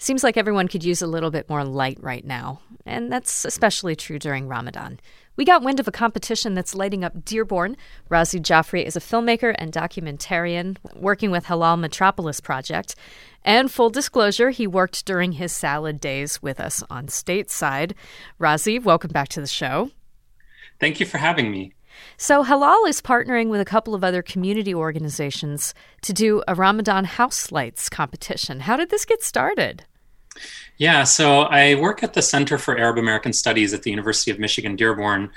Seems like everyone could use a little bit more light right now, and that's especially true during Ramadan. We got wind of a competition that's lighting up Dearborn. Razi Jaffrey is a filmmaker and documentarian working with Halal Metropolis Project. And full disclosure, he worked during his salad days with us on Stateside. Razi, welcome back to the show. Thank you for having me. So Halal is partnering with a couple of other community organizations to do a Ramadan house lights competition. How did this get started? Yeah, so I work at the Center for Arab American Studies at the University of Michigan, Dearborn,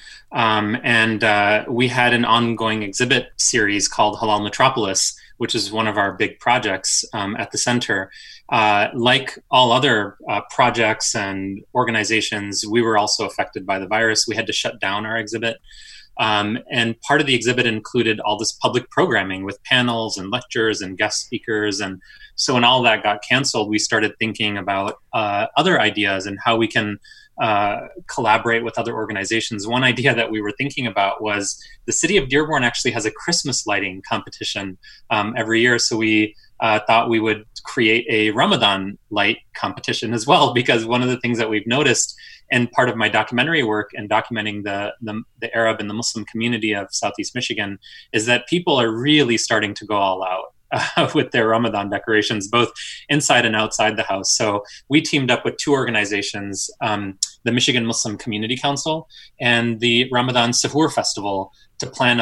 and we had an ongoing exhibit series called Halal Metropolis, which is one of our big projects at the center. Like all other projects and organizations, we were also affected by the virus. We had to shut down our exhibit. And part of the exhibit included all this public programming with panels and lectures and guest speakers. And so when all that got canceled, we started thinking about other ideas and how we can collaborate with other organizations. One idea that we were thinking about was the city of Dearborn actually has a Christmas lighting competition every year. So we thought we would create a Ramadan light competition as well, because one of the things that we've noticed, and part of my documentary work and documenting the Arab and the Muslim community of Southeast Michigan, is that people are really starting to go all out with their Ramadan decorations, both inside and outside the house. So we teamed up with two organizations, the Michigan Muslim Community Council and the Ramadan Sahur Festival, to plan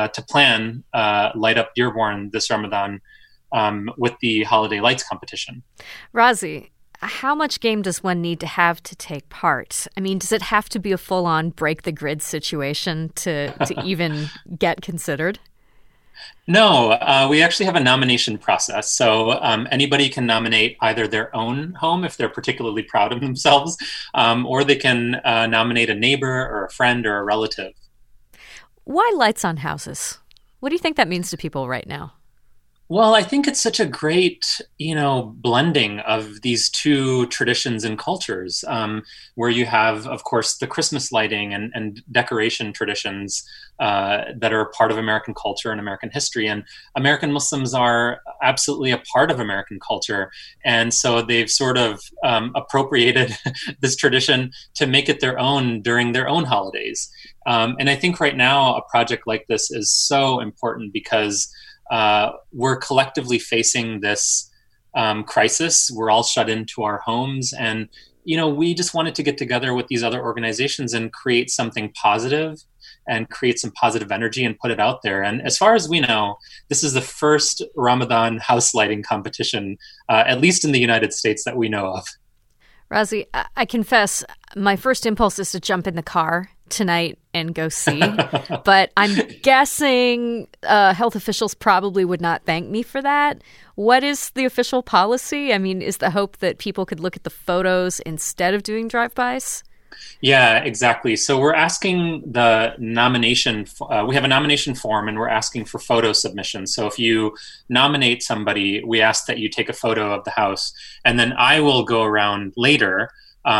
Light Up Dearborn this Ramadan with the holiday lights competition. Razi, how much game does one need to have to take part? I mean, does it have to be a full-on break the grid situation to even get considered? No, we actually have a nomination process. So anybody can nominate either their own home if they're particularly proud of themselves, or they can nominate a neighbor or a friend or a relative. Why lights on houses? What do you think that means to people right now? Well, I think it's such a great, blending of these two traditions and cultures, where you have, of course, the Christmas lighting and decoration traditions that are part of American culture and American history. And American Muslims are absolutely a part of American culture. And so they've sort of appropriated this tradition to make it their own during their own holidays. And I think right now a project like this is so important because we're collectively facing this crisis. We're all shut into our homes. And, we just wanted to get together with these other organizations and create something positive and create some positive energy and put it out there. And as far as we know, this is the first Ramadan house lighting competition, at least in the United States, that we know of. Razi, I confess, my first impulse is to jump in the car tonight and go see. But I'm guessing health officials probably would not thank me for that. What is the official policy? I mean, is the hope that people could look at the photos instead of doing drive-bys? Yeah, exactly. So we're asking the nomination. We have a nomination form, and we're asking for photo submissions. So if you nominate somebody, we ask that you take a photo of the house, and then I will go around later.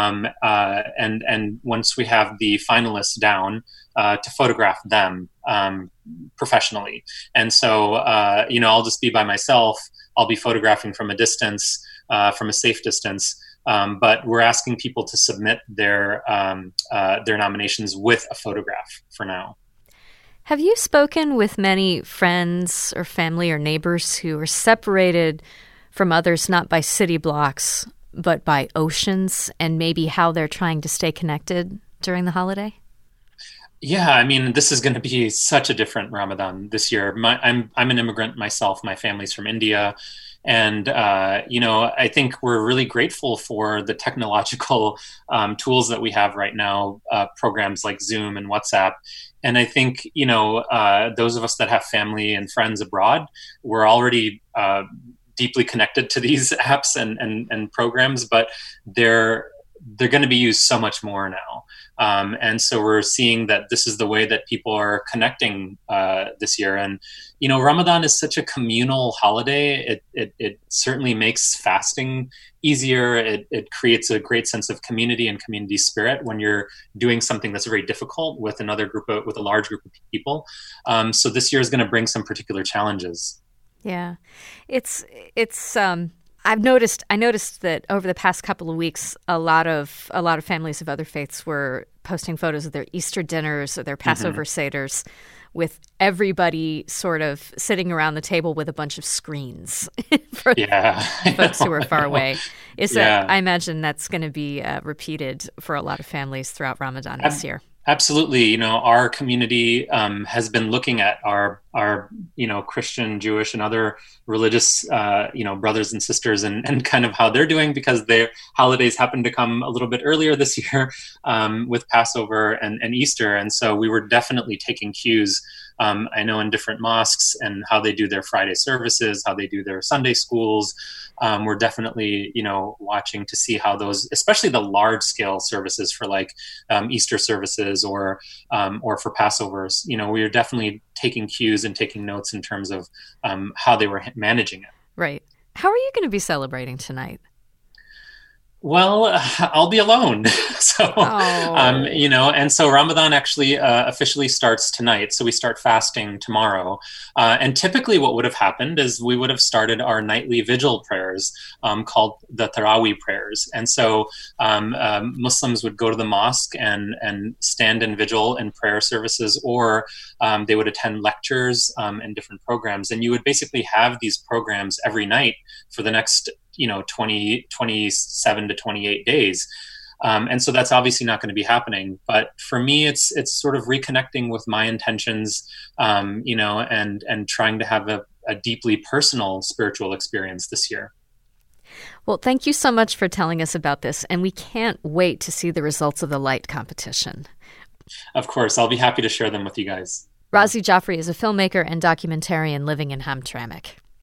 And once we have the finalists down, to photograph them professionally. And so, I'll just be by myself. I'll be photographing from a distance, from a safe distance. But we're asking people to submit their nominations with a photograph for now. Have you spoken with many friends or family or neighbors who are separated from others not by city blocks, but by oceans, and maybe how they're trying to stay connected during the holiday? Yeah, I mean, this is going to be such a different Ramadan this year. I'm an immigrant myself. My family's from India. And, I think we're really grateful for the technological tools that we have right now, programs like Zoom and WhatsApp. And I think, those of us that have family and friends abroad, we're already deeply connected to these apps and programs, but they're going to be used so much more now. And so we're seeing that this is the way that people are connecting this year. And, Ramadan is such a communal holiday. It certainly makes fasting easier. It creates a great sense of community and community spirit when you're doing something that's very difficult with a large group of people. So this year is going to bring some particular challenges. Yeah, it's I noticed that over the past couple of weeks, a lot of families of other faiths were posting photos of their Easter dinners or their Passover seders, with everybody sort of sitting around the table with a bunch of screens for folks who are far away. I imagine that's going to be repeated for a lot of families throughout Ramadan this year. Absolutely. Our community has been looking at our Christian, Jewish, and other religious, brothers and sisters and kind of how they're doing, because their holidays happen to come a little bit earlier this year with Passover and Easter. And so we were definitely taking cues, I know, in different mosques and how they do their Friday services, how they do their Sunday schools. We're definitely, watching to see how those, especially the large scale services for like Easter services or for Passovers, we are definitely taking cues and taking notes in terms of how they were managing it. Right. How are you going to be celebrating tonight? Well, I'll be alone. And so Ramadan actually officially starts tonight. So we start fasting tomorrow. And typically what would have happened is we would have started our nightly vigil prayers called the Taraweeh prayers. And so Muslims would go to the mosque and stand in vigil and prayer services, or they would attend lectures and different programs. And you would basically have these programs every night for the next 27 to 28 days. And so that's obviously not going to be happening. But for me, it's sort of reconnecting with my intentions, and trying to have a deeply personal spiritual experience this year. Well, thank you so much for telling us about this. And we can't wait to see the results of the light competition. Of course, I'll be happy to share them with you guys. Razi Jafri is a filmmaker and documentarian living in Hamtramck.